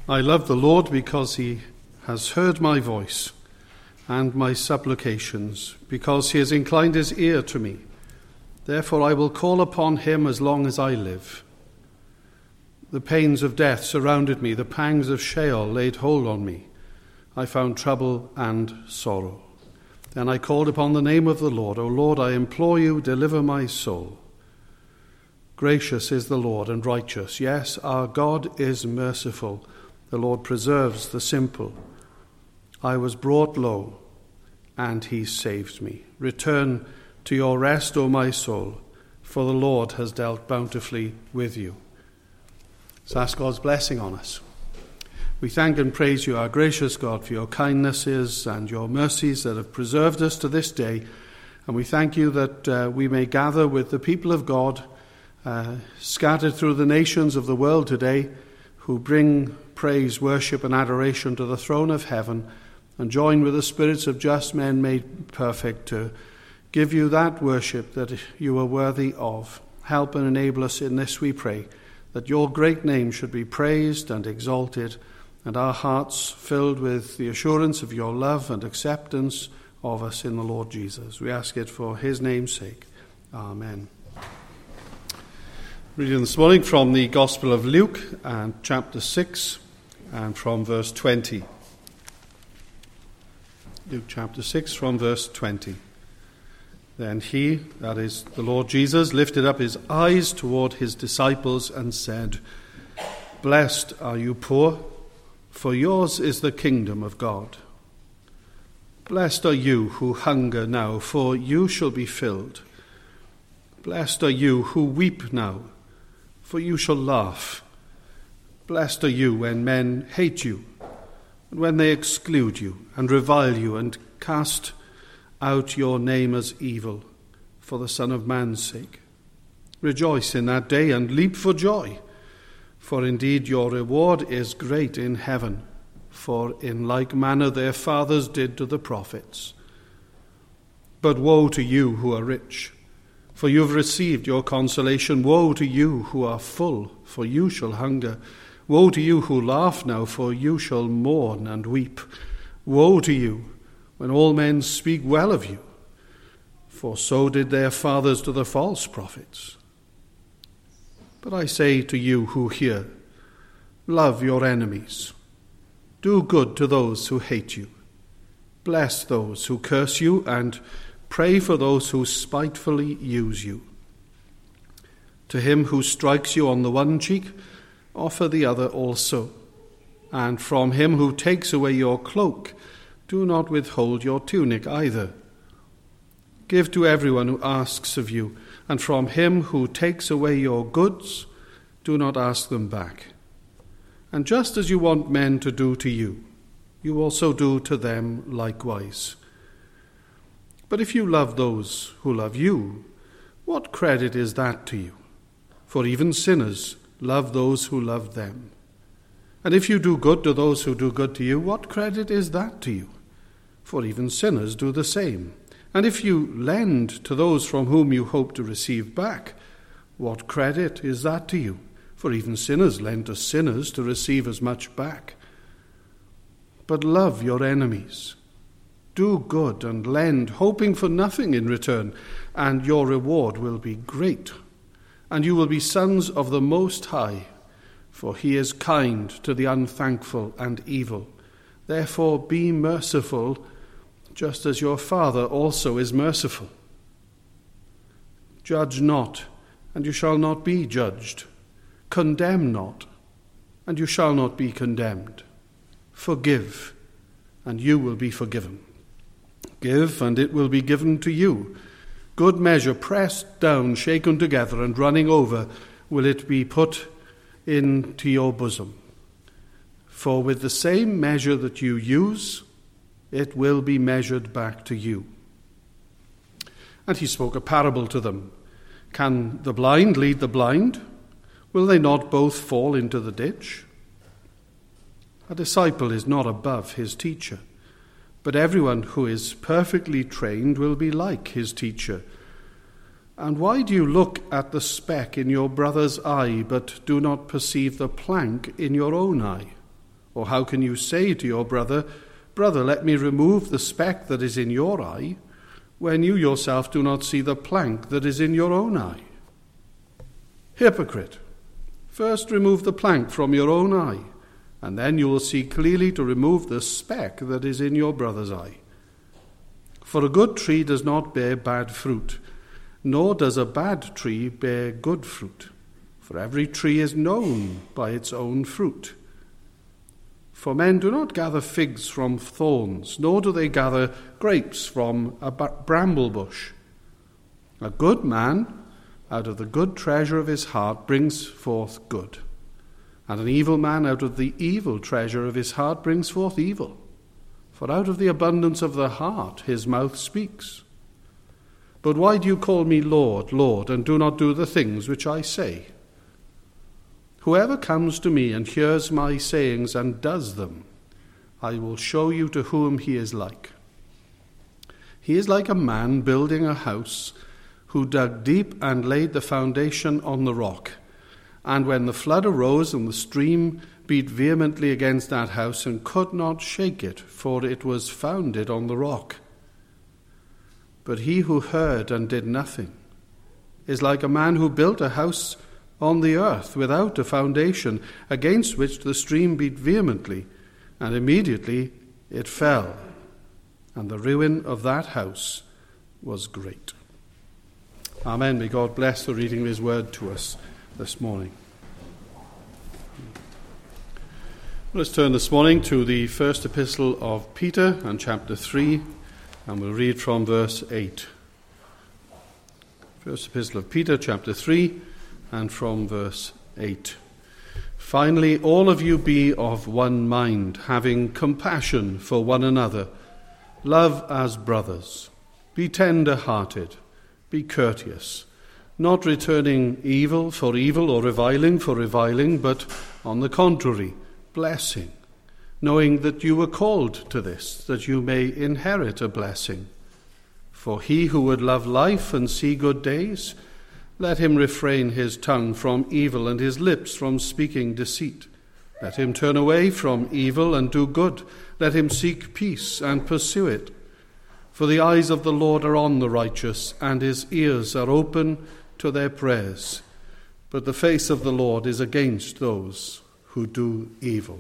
I love the Lord because he has heard my voice and my supplications, because he has inclined his ear to me. Therefore I will call upon him as long as I live. The pains of death surrounded me, the pangs of Sheol laid hold on me. I found trouble and sorrow. Then I called upon the name of the Lord. O Lord, I implore you, deliver my soul. Gracious is the Lord and righteous. Yes, our God is merciful. The Lord preserves the simple. I was brought low, and he saved me. Return to your rest, O my soul, for the Lord has dealt bountifully with you. Let's ask God's blessing on us. We thank and praise you, our gracious God, for your kindnesses and your mercies that have preserved us to this day. And we thank you that we may gather with the people of God scattered through the nations of the world today, who bring praise, worship, and adoration to the throne of heaven, and join with the spirits of just men made perfect to give you that worship that you are worthy of. Help and enable us in this, we pray, that your great name should be praised and exalted, and our hearts filled with the assurance of your love and acceptance of us in the Lord Jesus. We ask it for his name's sake. Amen. Reading this morning from the Gospel of Luke, and chapter 6, and from verse 20. Luke chapter 6, from verse 20. Then he, that is the Lord Jesus, lifted up his eyes toward his disciples and said, Blessed are you poor, for yours is the kingdom of God. Blessed are you who hunger now, for you shall be filled. Blessed are you who weep now, for you shall laugh. Blessed are you when men hate you, and when they exclude you, and revile you, and cast out your name as evil, for the Son of Man's sake. Rejoice in that day, and leap for joy, for indeed your reward is great in heaven, for in like manner their fathers did to the prophets. But woe to you who are rich, for you have received your consolation. Woe to you who are full, for you shall hunger. Woe to you who laugh now, for you shall mourn and weep. Woe to you when all men speak well of you, for so did their fathers to the false prophets. But I say to you who hear, love your enemies. Do good to those who hate you. Bless those who curse you, and pray for those who spitefully use you. To him who strikes you on the one cheek, offer the other also. And from him who takes away your cloak, do not withhold your tunic either. Give to everyone who asks of you, and from him who takes away your goods, do not ask them back. And just as you want men to do to you, you also do to them likewise. But if you love those who love you, what credit is that to you? For even sinners love those who love them. And if you do good to those who do good to you, what credit is that to you? For even sinners do the same. And if you lend to those from whom you hope to receive back, what credit is that to you? For even sinners lend to sinners to receive as much back. But love your enemies. Do good and lend, hoping for nothing in return, and your reward will be great. And you will be sons of the Most High, for he is kind to the unthankful and evil. Therefore be merciful, just as your Father also is merciful. Judge not, and you shall not be judged. Condemn not, and you shall not be condemned. Forgive, and you will be forgiven. Give, and it will be given to you. Good measure, pressed down, shaken together, and running over, will it be put into your bosom. For with the same measure that you use, it will be measured back to you. And he spoke a parable to them. Can the blind lead the blind? Will they not both fall into the ditch? A disciple is not above his teacher, but everyone who is perfectly trained will be like his teacher. And why do you look at the speck in your brother's eye, but do not perceive the plank in your own eye? Or how can you say to your brother, 'Brother, let me remove the speck that is in your eye,' when you yourself do not see the plank that is in your own eye? Hypocrite, first remove the plank from your own eye, and then you will see clearly to remove the speck that is in your brother's eye. For a good tree does not bear bad fruit, nor does a bad tree bear good fruit. For every tree is known by its own fruit. For men do not gather figs from thorns, nor do they gather grapes from a bramble bush. A good man out of the good treasure of his heart brings forth good, and an evil man out of the evil treasure of his heart brings forth evil. For out of the abundance of the heart his mouth speaks. But why do you call me Lord, Lord, and do not do the things which I say? Whoever comes to me and hears my sayings and does them, I will show you to whom he is like. He is like a man building a house who dug deep and laid the foundation on the rock. And when the flood arose and the stream beat vehemently against that house and could not shake it, for it was founded on the rock. But he who heard and did nothing is like a man who built a house on the earth without a foundation, against which the stream beat vehemently, and immediately it fell, and the ruin of that house was great." Amen. May God bless the reading of his word to us this morning. Let's turn this morning to the first epistle of Peter and chapter 3, and we'll read from verse 8. First epistle of Peter, chapter 3, and from verse 8. "Finally, all of you be of one mind, having compassion for one another. Love as brothers. Be tender-hearted. Be courteous, not returning evil for evil or reviling for reviling, but on the contrary, blessing, knowing that you were called to this, that you may inherit a blessing. For he who would love life and see good days, let him refrain his tongue from evil and his lips from speaking deceit. Let him turn away from evil and do good. Let him seek peace and pursue it. For the eyes of the Lord are on the righteous, and his ears are open to their prayers. But the face of the Lord is against those who do evil."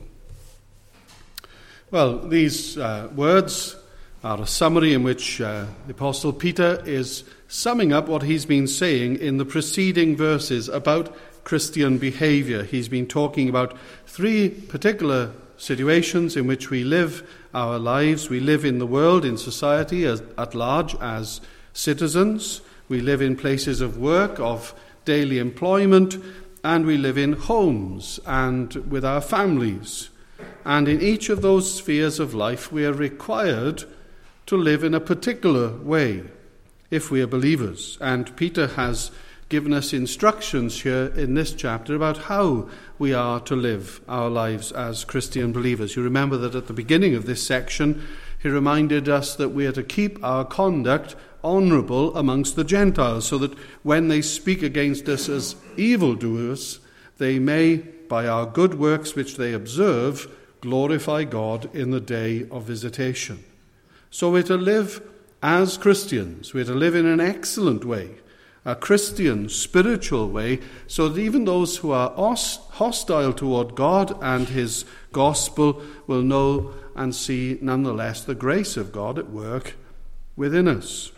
Well, these words are a summary in which the Apostle Peter is summing up what he's been saying in the preceding verses about Christian behavior. He's been talking about three particular situations in which we live our lives. We live in the world, in society at large as citizens. We live in places of work, of daily employment, and we live in homes and with our families. And in each of those spheres of life, we are required to live in a particular way if we are believers. And Peter has given us instructions here in this chapter about how we are to live our lives as Christian believers. You remember that at the beginning of this section, he reminded us that we are to keep our conduct honourable amongst the Gentiles, so that when they speak against us as evildoers, they may, by our good works which they observe, glorify God in the day of visitation. So we're to live as Christians. We're to live in an excellent way, a Christian, spiritual way, so that even those who are hostile toward God and his gospel will know and see nonetheless the grace of God at work within us.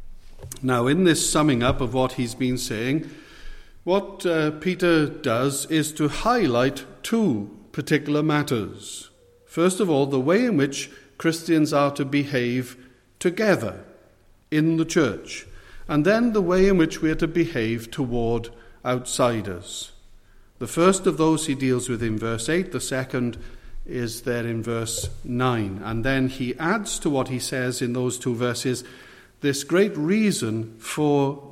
Now, in this summing up of what he's been saying, what Peter does is to highlight two particular matters. First of all, the way in which Christians are to behave together in the church, and then the way in which we are to behave toward outsiders. The first of those he deals with in verse 8, the second is there in verse 9. And then he adds to what he says in those two verses this great reason for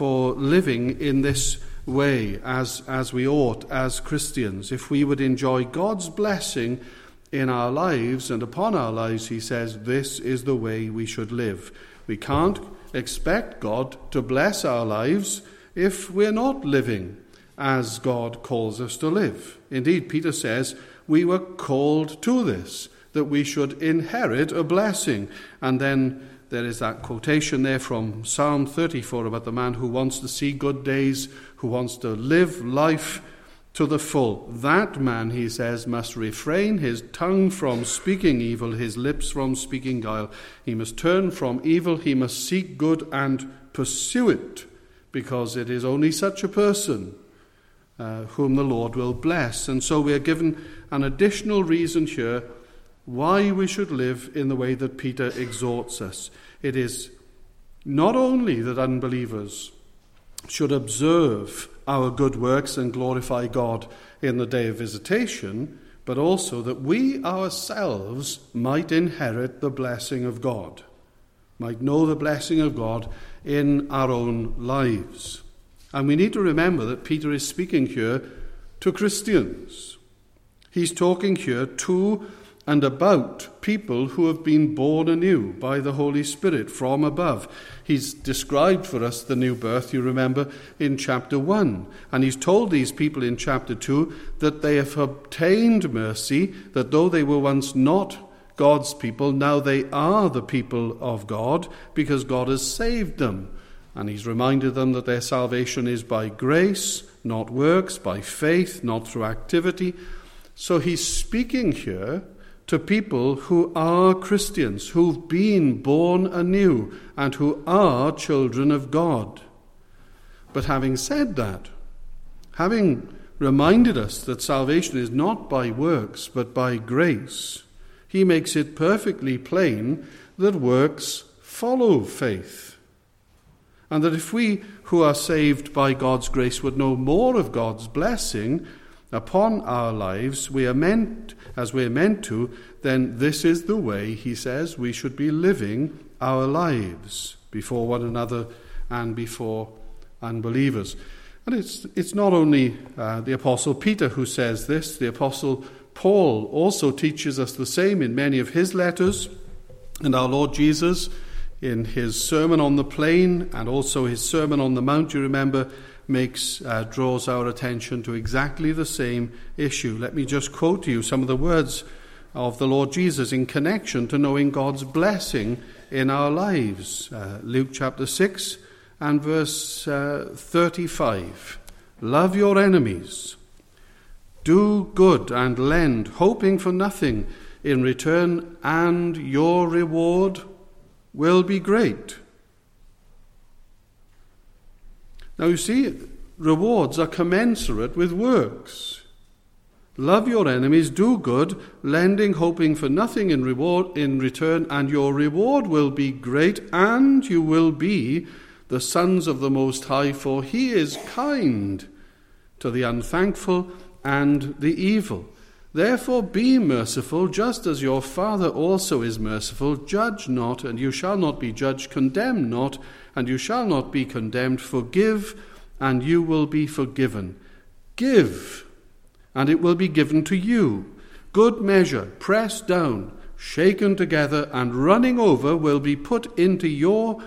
living in this way as we ought as Christians. If we would enjoy God's blessing in our lives and upon our lives, he says, this is the way we should live. We can't expect God to bless our lives if we're not living as God calls us to live. Indeed, Peter says, we were called to this, that we should inherit a blessing. And then there is that quotation there from Psalm 34 about the man who wants to see good days, who wants to live life to the full. That man, he says, must refrain his tongue from speaking evil, his lips from speaking guile. He must turn from evil, he must seek good and pursue it, because it is only such a person whom the Lord will bless. And so we are given an additional reason here why we should live in the way that Peter exhorts us. It is not only that unbelievers should observe our good works and glorify God in the day of visitation, but also that we ourselves might inherit the blessing of God, might know the blessing of God in our own lives. And we need to remember that Peter is speaking here to Christians. He's talking here to and about people who have been born anew by the Holy Spirit from above. He's described for us the new birth, you remember, in chapter 1. And he's told these people in chapter 2 that they have obtained mercy, that though they were once not God's people, now they are the people of God, because God has saved them. And he's reminded them that their salvation is by grace, not works, by faith, not through activity. So he's speaking here to people who are Christians, who've been born anew, and who are children of God. But having said that, having reminded us that salvation is not by works, but by grace, he makes it perfectly plain that works follow faith. And that if we who are saved by God's grace would know more of God's blessing upon our lives, as we are meant to, then this is the way, he says, we should be living our lives before one another and before unbelievers. And it's not only the Apostle Peter who says this. The Apostle Paul also teaches us the same in many of his letters. And our Lord Jesus, in his Sermon on the Plain and also his Sermon on the Mount, you remember, draws our attention to exactly the same issue. Let me just quote to you some of the words of the Lord Jesus in connection to knowing God's blessing in our lives. Luke chapter 6 and verse 35. Love your enemies. Do good and lend, hoping for nothing in return, and your reward will be great. Now you see, rewards are commensurate with works. Love your enemies, do good, lending, hoping for nothing in return, and your reward will be great, and you will be the sons of the Most High, for he is kind to the unthankful and the evil. Therefore be merciful, just as your Father also is merciful. Judge not, and you shall not be judged. Condemn not, and you shall not be condemned. Forgive, and you will be forgiven. Give, and it will be given to you. Good measure, pressed down, shaken together, and running over will be put into your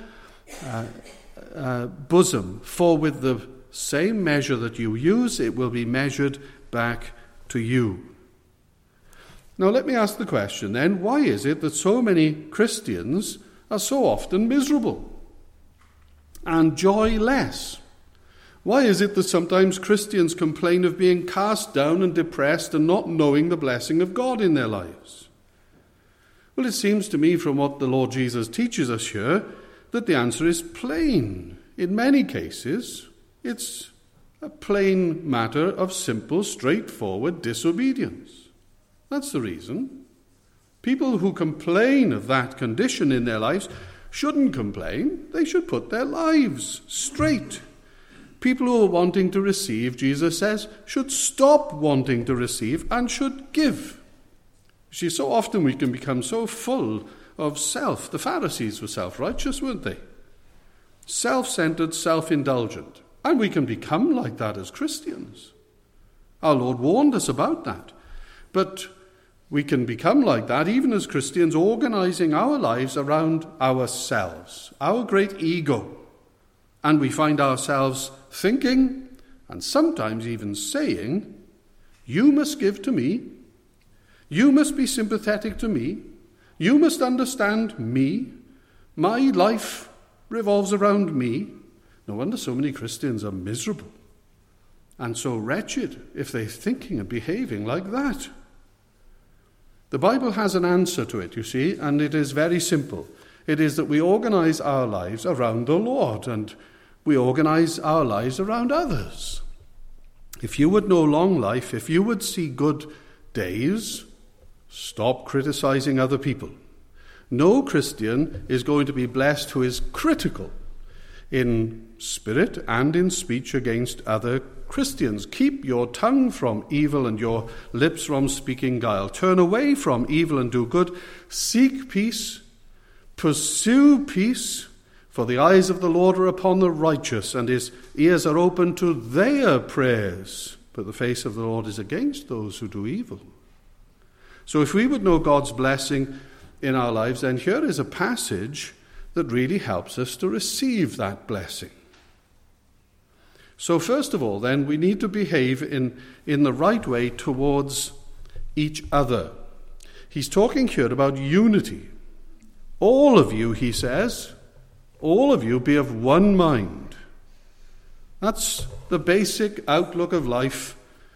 bosom. For with the same measure that you use, it will be measured back to you. Now let me ask the question then, why is it that so many Christians are so often miserable and joyless? Why is it that sometimes Christians complain of being cast down and depressed and not knowing the blessing of God in their lives? Well, it seems to me from what the Lord Jesus teaches us here that the answer is plain. In many cases, it's a plain matter of simple, straightforward disobedience. That's the reason. People who complain of that condition in their lives shouldn't complain. They should put their lives straight. People who are wanting to receive, Jesus says, should stop wanting to receive and should give. You see, so often we can become so full of self. The Pharisees were self-righteous, weren't they? Self-centered, self-indulgent. And we can become like that as Christians. Our Lord warned us about that. But we can become like that even as Christians, organizing our lives around ourselves, our great ego. And we find ourselves thinking, and sometimes even saying, you must give to me, You must be sympathetic to me. You must understand me. My life revolves around me. No wonder so many Christians are miserable and so wretched if they're thinking and behaving like that. The Bible has an answer to it, you see, and it is very simple. It is that we organize our lives around the Lord, and we organize our lives around others. If you would know long life, if you would see good days, stop criticizing other people. No Christian is going to be blessed who is critical in spirit and in speech against other Christians. Keep your tongue from evil and your lips from speaking guile. Turn away from evil and do good. Seek peace. Pursue peace. For the eyes of the Lord are upon the righteous, and his ears are open to their prayers. But the face of the Lord is against those who do evil. So if we would know God's blessing in our lives, then here is a passage that really helps us to receive that blessing. So first of all, then, we need to behave in the right way towards each other. He's talking here about unity. All of you, he says, all of you be of one mind. That's the basic outlook of life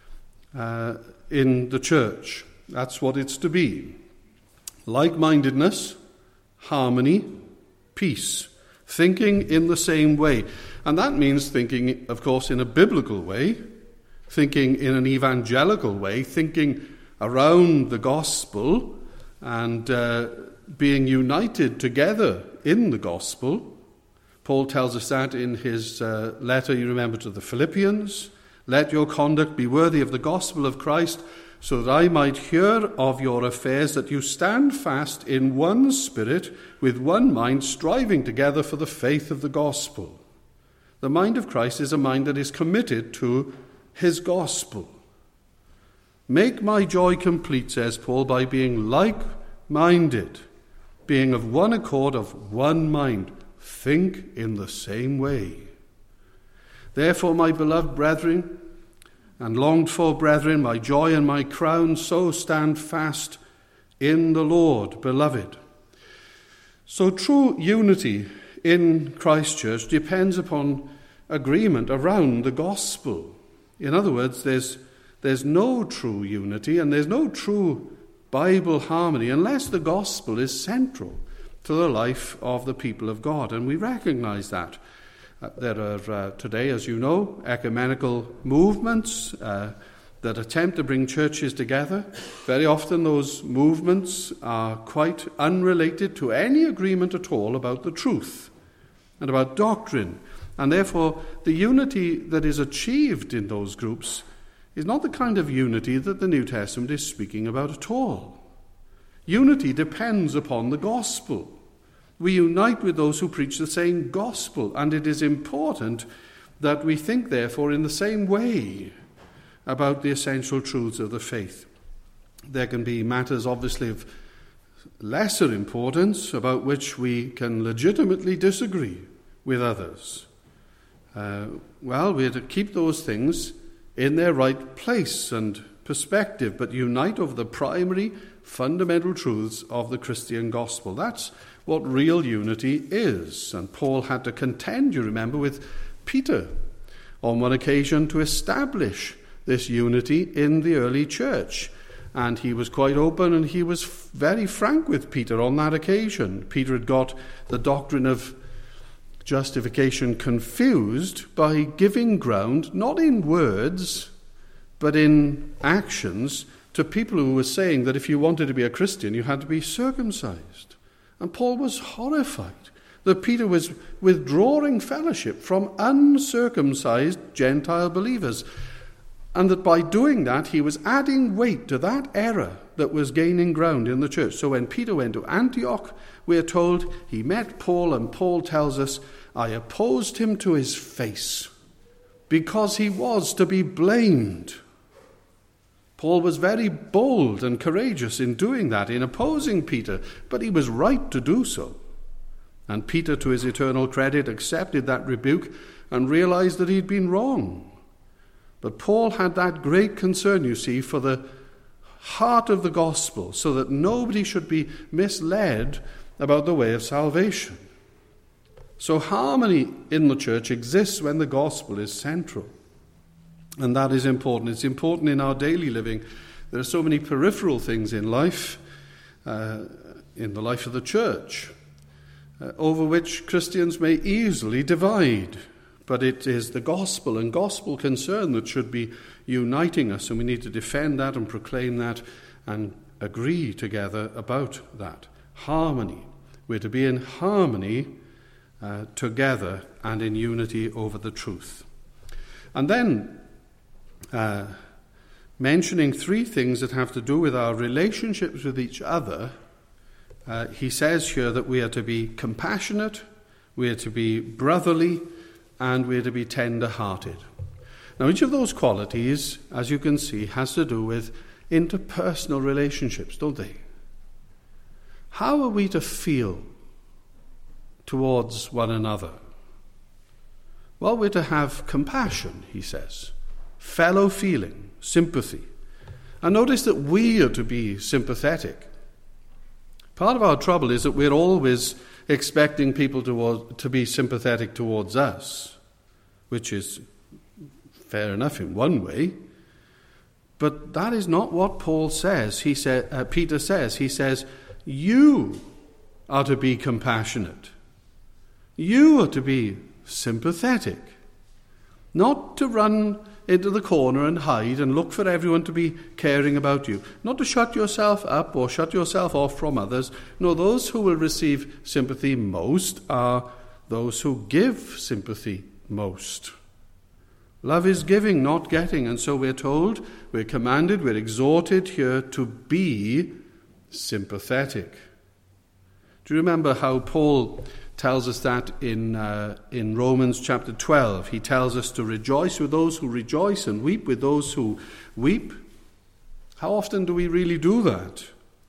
in the church. That's what it's to be. Like-mindedness, harmony, peace, thinking in the same way. And that means thinking, of course, in a biblical way, thinking in an evangelical way, thinking around the gospel and being united together in the gospel. Paul tells us that in his letter, you remember, to the Philippians. Let your conduct be worthy of the gospel of Christ, so that I might hear of your affairs, that you stand fast in one spirit, with one mind, striving together for the faith of the gospel. The mind of Christ is a mind that is committed to his gospel. Make my joy complete, says Paul, by being like-minded, being of one accord, of one mind. Think in the same way. Therefore, my beloved brethren, and longed-for brethren, my joy and my crown, so stand fast in the Lord, beloved. So true unity in Christ Church depends upon agreement around the gospel. In other words, there's no true unity and there's no true Bible harmony unless the gospel is central to the life of the people of God. And we recognize that. There are today, as you know, ecumenical movements that attempt to bring churches together. Very often those movements are quite unrelated to any agreement at all about the truth and about doctrine. And therefore, the unity that is achieved in those groups is not the kind of unity that the New Testament is speaking about at all. Unity depends upon the gospel. We unite with those who preach the same gospel, and it is important that we think, therefore, in the same way about the essential truths of the faith. There can be matters, obviously, of lesser importance about which we can legitimately disagree with others. We are to keep those things in their right place and perspective, but unite over the primary fundamental truths of the Christian gospel. That's what real unity is. And Paul had to contend, you remember, with Peter on one occasion to establish this unity in the early church. And he was quite open and he was very frank with Peter on that occasion. Peter had got the doctrine of justification confused by giving ground, not in words, but in actions, to people who were saying that if you wanted to be a Christian, you had to be circumcised. And Paul was horrified that Peter was withdrawing fellowship from uncircumcised Gentile believers, and that by doing that he was adding weight to that error that was gaining ground in the church. So when Peter went to Antioch, we are told he met Paul, and Paul tells us, I opposed him to his face because he was to be blamed. Paul was very bold and courageous in doing that, in opposing Peter, but he was right to do so. And Peter, to his eternal credit, accepted that rebuke and realized that he'd been wrong. But Paul had that great concern, you see, for the heart of the gospel so that nobody should be misled about the way of salvation. So harmony in the church exists when the gospel is central. And that is important. It's important in our daily living. There are so many peripheral things in life, in the life of the church, over which Christians may easily divide. But it is the gospel and gospel concern that should be uniting us, and we need to defend that and proclaim that and agree together about that. Harmony. We're to be in harmony together and in unity over the truth. And then mentioning three things that have to do with our relationships with each other, he says here that we are to be compassionate, we are to be brotherly, and we are to be tender-hearted. Now, each of those qualities, as you can see, has to do with interpersonal relationships, don't they? How are we to feel towards one another? Well, we're to have compassion, he says, fellow feeling, sympathy. And notice that we are to be sympathetic. Part of our trouble is that we're always expecting people to be sympathetic towards us, which is fair enough in one way. But that is not what Paul says. Peter says, he says, you are to be compassionate. You are to be sympathetic. Not to run into the corner and hide and look for everyone to be caring about you. Not to shut yourself up or shut yourself off from others. No, those who will receive sympathy most are those who give sympathy most. Love is giving, not getting. And so we're told, we're commanded, we're exhorted here to be sympathetic. Do you remember how Paul tells us that in Romans chapter 12? He tells us to rejoice with those who rejoice and weep with those who weep. How often do we really do that?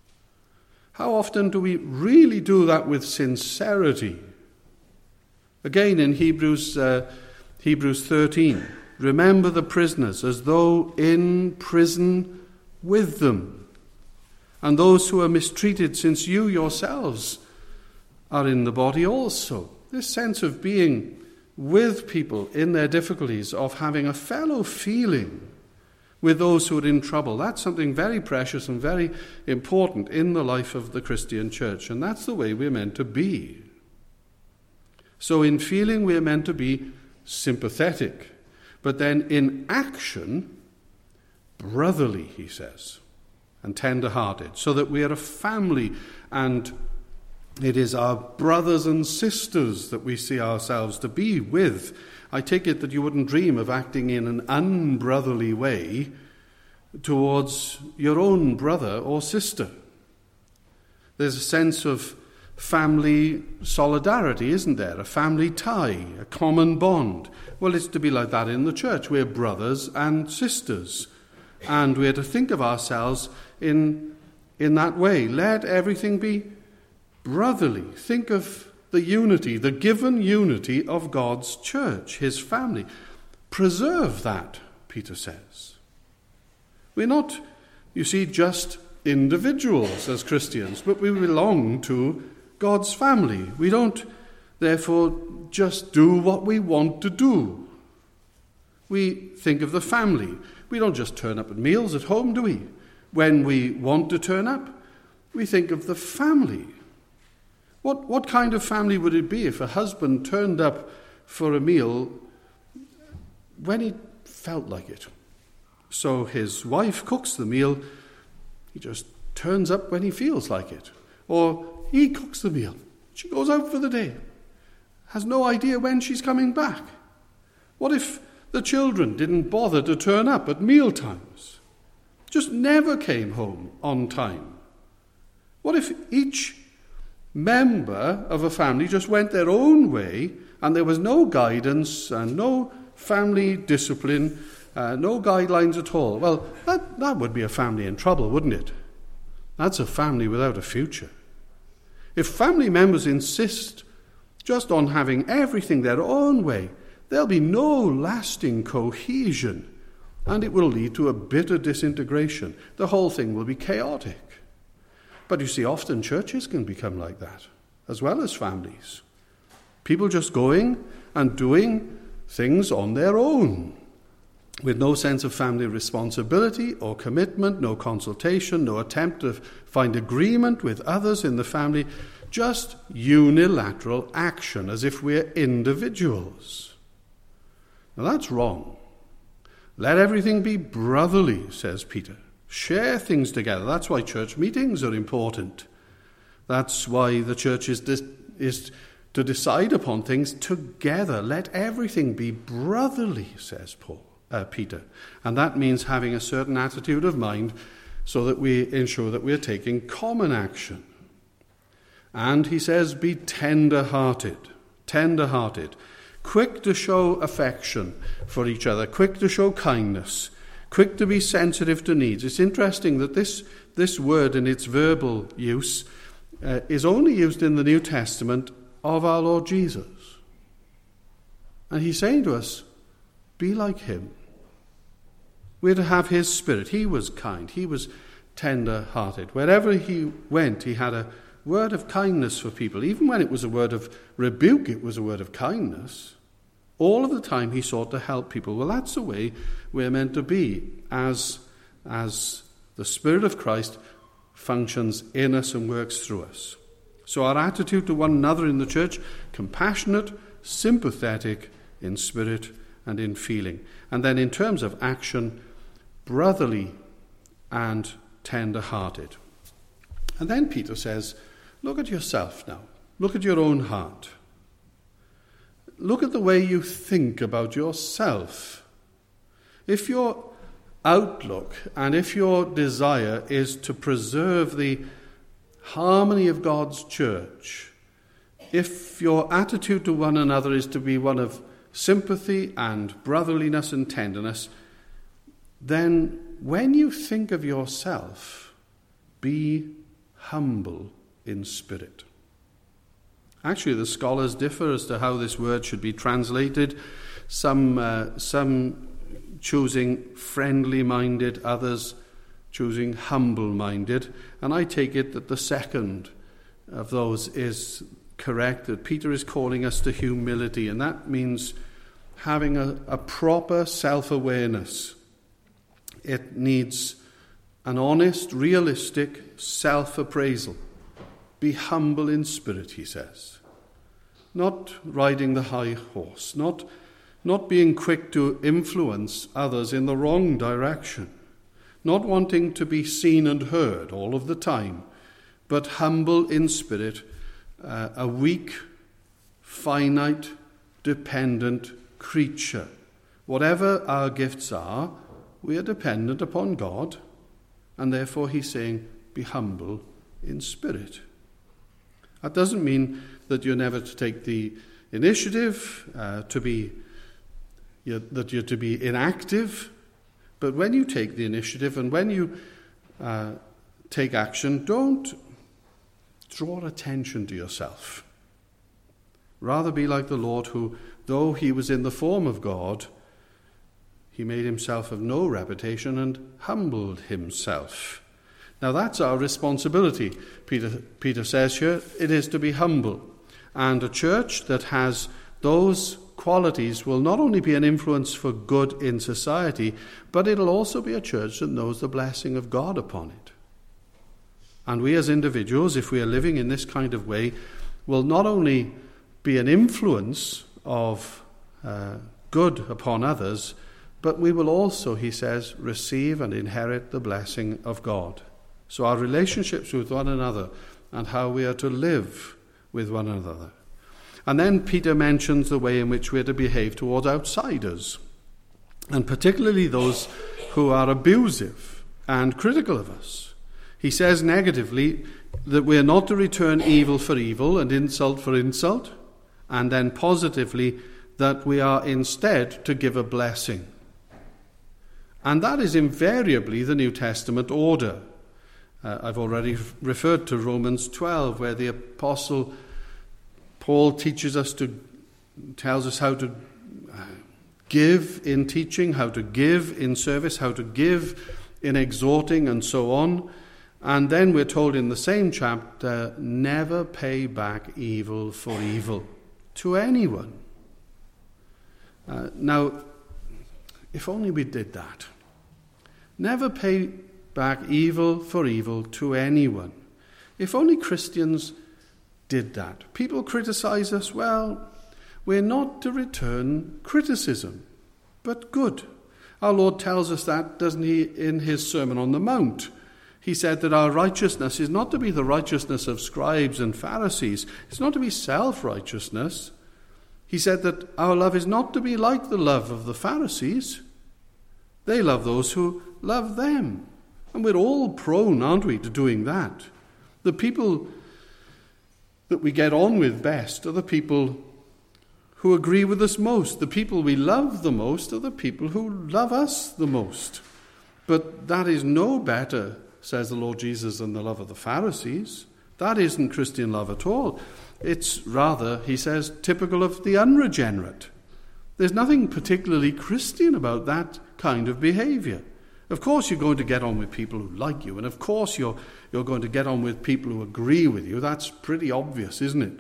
How often do we really do that with sincerity? Again, in Hebrews 13, remember the prisoners as though in prison with them, and those who are mistreated, since you yourselves are in the body also. This sense of being with people in their difficulties, of having a fellow feeling with those who are in trouble, that's something very precious and very important in the life of the Christian church. And that's the way we're meant to be. So in feeling, we're meant to be sympathetic. But then in action, brotherly, he says, and tender-hearted, so that we are a family, and it is our brothers and sisters that we see ourselves to be with. I take it that you wouldn't dream of acting in an unbrotherly way towards your own brother or sister. There's a sense of family solidarity, isn't there? A family tie, a common bond. Well, it's to be like that in the church. We're brothers and sisters, and we're to think of ourselves in that way. Let everything be brotherly. Think of the unity, the given unity of God's church, his family. Preserve that, Peter says. We're not, you see, just individuals as Christians, but we belong to God's family. We don't, therefore, just do what we want to do. We think of the family. We don't just turn up at meals at home, do we? When we want to turn up, we think of the family. What kind of family would it be if a husband turned up for a meal when he felt like it? So his wife cooks the meal, he just turns up when he feels like it. Or he cooks the meal, she goes out for the day, has no idea when she's coming back. What if the children didn't bother to turn up at meal times? Just never came home on time? What if each member of a family just went their own way and there was no guidance and no family discipline, no guidelines at all? Well, that would be a family in trouble, wouldn't it? That's a family without a future. If family members insist just on having everything their own way, there'll be no lasting cohesion and it will lead to a bitter disintegration. The whole thing will be chaotic. But you see, often churches can become like that, as well as families. People just going and doing things on their own, with no sense of family responsibility or commitment, no consultation, no attempt to find agreement with others in the family, just unilateral action, as if we're individuals. Now that's wrong. Let everything be brotherly, says Peter. Share things together. That's why church meetings are important. That's why the church is to decide upon things together. Let everything be brotherly, says Peter. And that means having a certain attitude of mind so that we ensure that we're taking common action. And he says, be tender-hearted, quick to show affection for each other, quick to show kindness, quick to be sensitive to needs. It's interesting that this word in its verbal use is only used in the New Testament of our Lord Jesus. And he's saying to us, be like him. We're to have his spirit. He was kind. He was tender-hearted. Wherever he went, he had a word of kindness for people. Even when it was a word of rebuke, it was a word of kindness. All of the time he sought to help people. Well, that's the way we're meant to be as the Spirit of Christ functions in us and works through us. So our attitude to one another in the church, compassionate, sympathetic in spirit and in feeling. And then in terms of action, brotherly and tender-hearted. And then Peter says, look at yourself now. Look at your own heart. Look at the way you think about yourself. If your outlook and if your desire is to preserve the harmony of God's church, if your attitude to one another is to be one of sympathy and brotherliness and tenderness, then when you think of yourself, be humble in spirit. Actually, the scholars differ as to how this word should be translated. Some choosing friendly-minded, others choosing humble-minded. And I take it that the second of those is correct, that Peter is calling us to humility, and that means having a proper self-awareness. It needs an honest, realistic self-appraisal. Be humble in spirit, he says. Not riding the high horse, not being quick to influence others in the wrong direction, not wanting to be seen and heard all of the time, but humble in spirit, a weak, finite, dependent creature. Whatever our gifts are, we are dependent upon God, and therefore he's saying, be humble in spirit. That doesn't mean that you're never to take the initiative, that you're to be inactive, but when you take the initiative and when you take action, don't draw attention to yourself. Rather be like the Lord who, though he was in the form of God, he made himself of no reputation and humbled himself. Now that's our responsibility, Peter says here. It is to be humble. And a church that has those qualities will not only be an influence for good in society, but it'll also be a church that knows the blessing of God upon it. And we as individuals, if we are living in this kind of way, will not only be an influence of good upon others, but we will also, he says, receive and inherit the blessing of God. So our relationships with one another and how we are to live with one another. And then Peter mentions the way in which we are to behave towards outsiders, and particularly those who are abusive and critical of us. He says negatively that we are not to return evil for evil and insult for insult, and then positively that we are instead to give a blessing. And that is invariably the New Testament order. I've already referred to Romans 12, where the Apostle Paul tells us how to give in teaching, how to give in service, how to give in exhorting, and so on. And then we're told in the same chapter, never pay back evil for evil to anyone. Now, if only we did that. Never pay back evil for evil to anyone. If only Christians did that. People criticize us. Well, we're not to return criticism, but good. Our Lord tells us that, doesn't he, in his Sermon on the Mount? He said that our righteousness is not to be the righteousness of scribes and Pharisees. It's not to be self-righteousness. He said that our love is not to be like the love of the Pharisees. They love those who love them. And we're all prone, aren't we, to doing that. The people that we get on with best are the people who agree with us most. The people we love the most are the people who love us the most. But that is no better, says the Lord Jesus, than the love of the Pharisees. That isn't Christian love at all. It's rather, he says, typical of the unregenerate. There's nothing particularly Christian about that kind of behavior. Of course you're going to get on with people who like you, and of course you're going to get on with people who agree with you. That's pretty obvious, isn't it?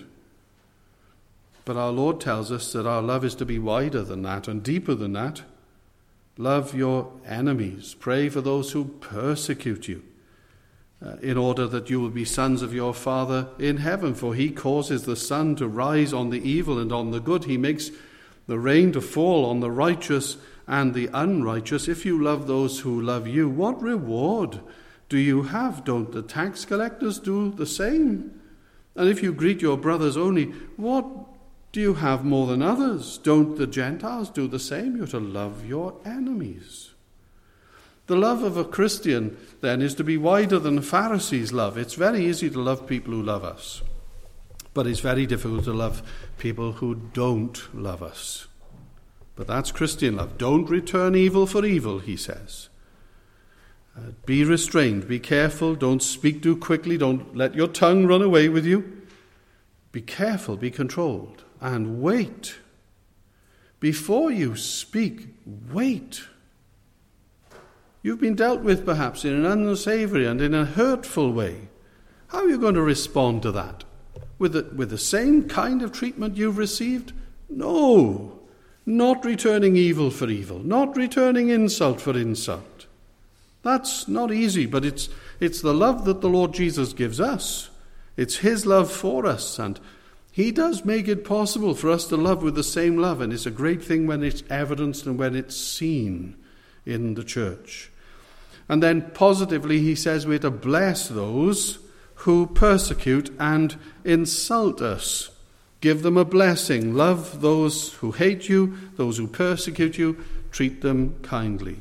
But our Lord tells us that our love is to be wider than that and deeper than that. Love your enemies. Pray for those who persecute you, in order that you will be sons of your Father in heaven. For he causes the sun to rise on the evil and on the good. He makes the rain to fall on the righteous and the unrighteous. If you love those who love you, what reward do you have? Don't the tax collectors do the same? And if you greet your brothers only, what do you have more than others? Don't the Gentiles do the same? You're to love your enemies. The love of a Christian, then, is to be wider than the Pharisees' love. It's very easy to love people who love us, but it's very difficult to love people who don't love us. But that's Christian love. Don't return evil for evil, he says. Be restrained, be careful, don't speak too quickly, don't let your tongue run away with you. Be careful, be controlled, and wait. Before you speak, wait. You've been dealt with perhaps in an unsavory and in a hurtful way. How are you going to respond to that? With the same kind of treatment you've received? No. Not returning evil for evil. Not returning insult for insult. That's not easy, but it's the love that the Lord Jesus gives us. It's his love for us, and he does make it possible for us to love with the same love, and it's a great thing when it's evidenced and when it's seen in the church. And then positively he says we're to bless those who persecute and insult us. Give them a blessing. Love those who hate you, those who persecute you. Treat them kindly.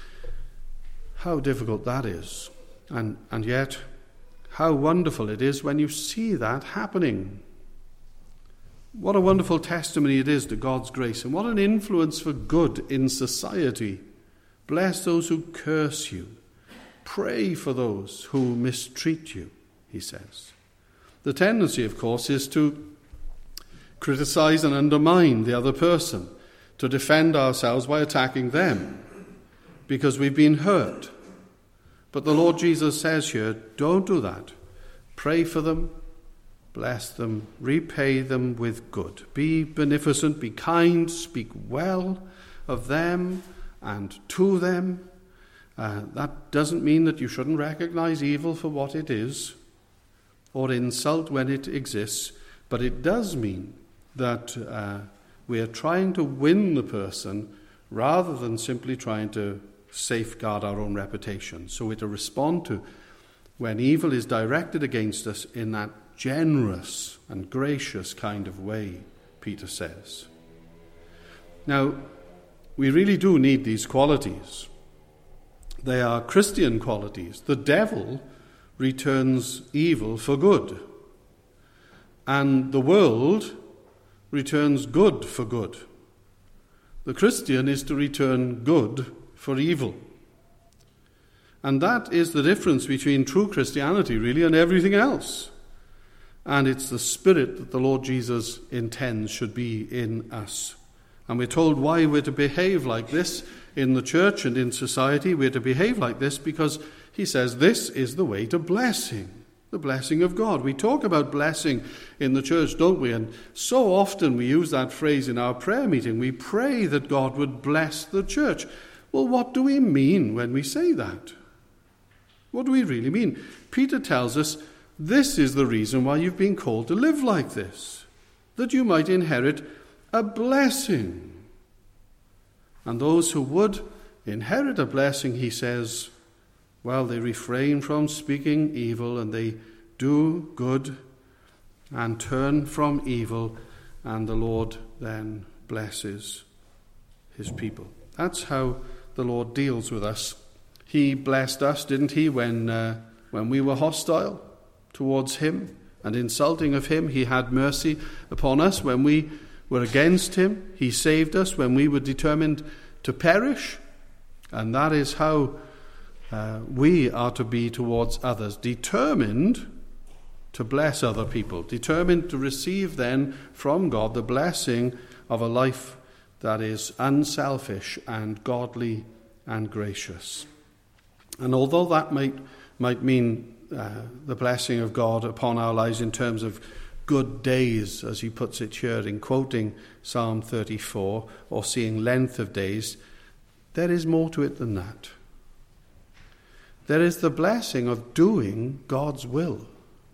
How difficult that is. And yet, how wonderful it is when you see that happening. What a wonderful testimony it is to God's grace, and what an influence for good in society. Bless those who curse you. Pray for those who mistreat you, he says. The tendency, of course, is to criticize and undermine the other person, to defend ourselves by attacking them because we've been hurt. But the Lord Jesus says here, don't do that. Pray for them, bless them, repay them with good. Be beneficent, be kind, speak well of them and to them. That doesn't mean that you shouldn't recognize evil for what it is or insult when it exists, but it does mean that we are trying to win the person rather than simply trying to safeguard our own reputation. So we're to respond to when evil is directed against us in that generous and gracious kind of way, Peter says. Now, we really do need these qualities. They are Christian qualities. The devil returns evil for good, and the world returns good for good. The Christian is to return good for evil. And that is the difference between true Christianity, really, and everything else. And it's the spirit that the Lord Jesus intends should be in us. And we're told why we're to behave like this in the church and in society. We're to behave like this because he says this is the way to blessing, the blessing of God. We talk about blessing in the church, don't we? And so often we use that phrase in our prayer meeting. We pray that God would bless the church. Well, what do we mean when we say that? What do we really mean? Peter tells us this is the reason why you've been called to live like this, that you might inherit a blessing. And those who would inherit a blessing, he says, well, they refrain from speaking evil and they do good and turn from evil, and the Lord then blesses his people. That's how the Lord deals with us. He blessed us, didn't he, when we were hostile towards him and insulting of him. He had mercy upon us when we were against him. He saved us when we were determined to perish. And that is how we are to be towards others, determined to bless other people, determined to receive then from God the blessing of a life that is unselfish and godly and gracious. And although that might mean the blessing of God upon our lives in terms of good days, as he puts it here in quoting Psalm 34, or seeing length of days, there is more to it than that. There is the blessing of doing God's will.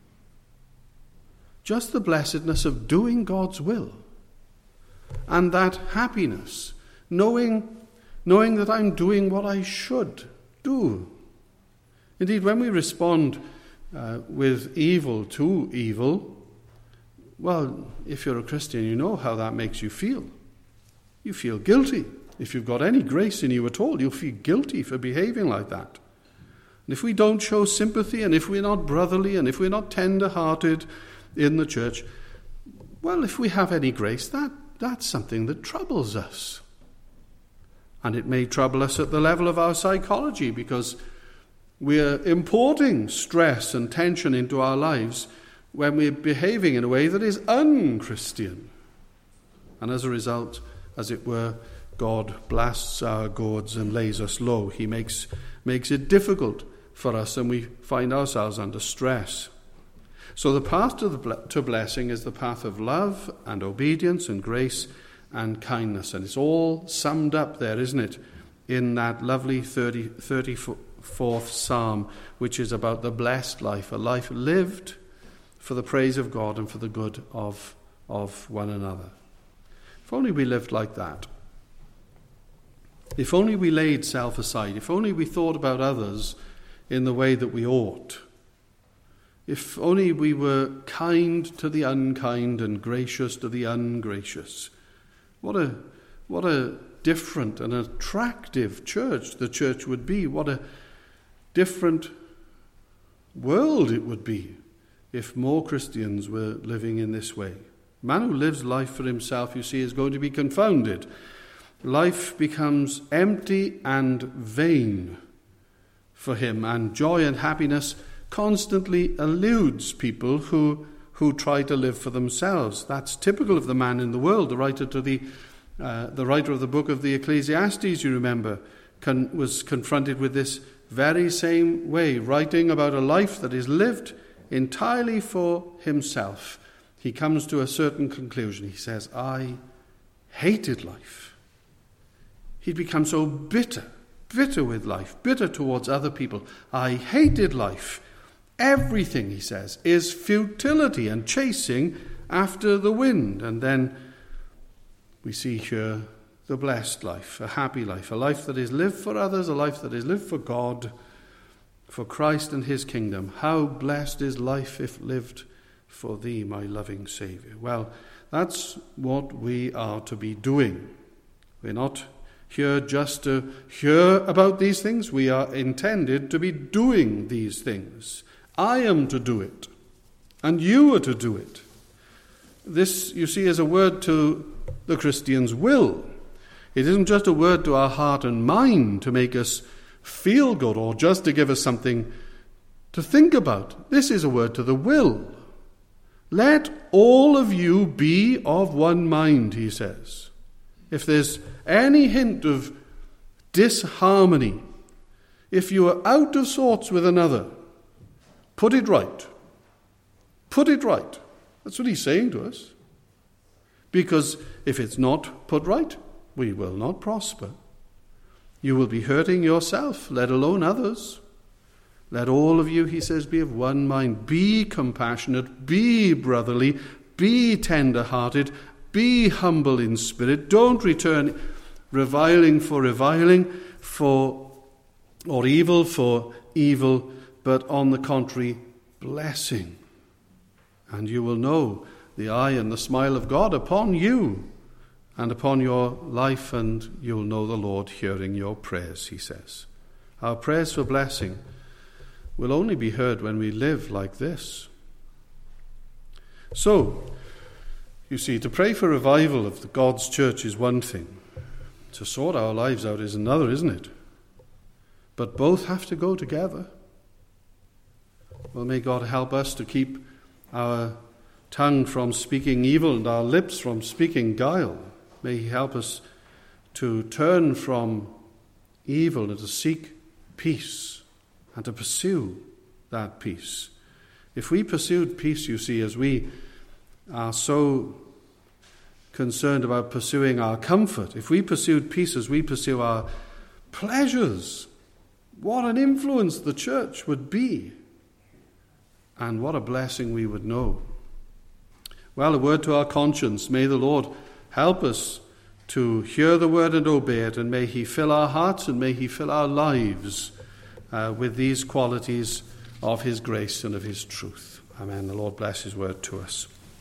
Just the blessedness of doing God's will. And that happiness, knowing that I'm doing what I should do. Indeed, when we respond with evil to evil, well, if you're a Christian, you know how that makes you feel. You feel guilty. If you've got any grace in you at all, you'll feel guilty for behaving like that. And if we don't show sympathy, and if we're not brotherly, and if we're not tender-hearted in the church, well, if we have any grace, that's something that troubles us. And it may trouble us at the level of our psychology, because we're importing stress and tension into our lives when we're behaving in a way that is un-Christian. And as a result, as it were, God blasts our gourds and lays us low. He makes it difficult for us, and we find ourselves under stress. So the path to blessing is the path of love and obedience and grace and kindness. And it's all summed up there, isn't it, in that lovely 34th Psalm, which is about the blessed life, a life lived for the praise of God and for the good of one another. If only we lived like that. If only we laid self aside. If only we thought about others in the way that we ought. If only we were kind to the unkind and gracious to the ungracious. What a different and attractive church the church would be. What a different world it would be if more Christians were living in this way. A man who lives life for himself, you see, is going to be confounded. Life becomes empty and vain for him, and joy and happiness constantly eludes people who try to live for themselves. That's typical of the man in the world. The writer of the book of the Ecclesiastes, you remember, was confronted with this very same way, writing about a life that is lived entirely for himself. He comes to a certain conclusion. He says, I hated life. He'd become so bitter with life, bitter towards other people. I hated life. Everything, he says, is futility and chasing after the wind. And then we see here the blessed life, a happy life, a life that is lived for others, a life that is lived for God, for Christ and his kingdom. How blessed is life if lived for thee, my loving Saviour. Well, that's what we are to be doing. We're not here just to hear about these things. We are intended to be doing these things. I am to do it, and you are to do it. This, you see, is a word to the Christian's will. It isn't just a word to our heart and mind to make us feel good or just to give us something to think about. This is a word to the will. Let all of you be of one mind, he says. if there's any hint of disharmony, if you are out of sorts with another, put it right. Put it right. That's what he's saying to us. Because if it's not put right, we will not prosper. You will be hurting yourself, let alone others. Let all of you, he says, be of one mind. Be compassionate, be brotherly, be tender-hearted, be humble in spirit. Don't return reviling, or evil for evil, but on the contrary, blessing. And you will know the eye and the smile of God upon you and upon your life, and you'll know the Lord hearing your prayers, he says. Our prayers for blessing will only be heard when we live like this. So, you see, to pray for revival of God's church is one thing. To sort our lives out is another, isn't it? But both have to go together. Well, may God help us to keep our tongue from speaking evil and our lips from speaking guile. May he help us to turn from evil and to seek peace and to pursue that peace. If we pursued peace, you see, as we are so concerned about pursuing our comfort, if we pursued peace as we pursue our pleasures, what an influence the church would be, and what a blessing we would know. Well, a word to our conscience. May the Lord help us to hear the word and obey it, and may he fill our hearts and may he fill our lives with these qualities of his grace and of his truth. Amen. The Lord bless his word to us.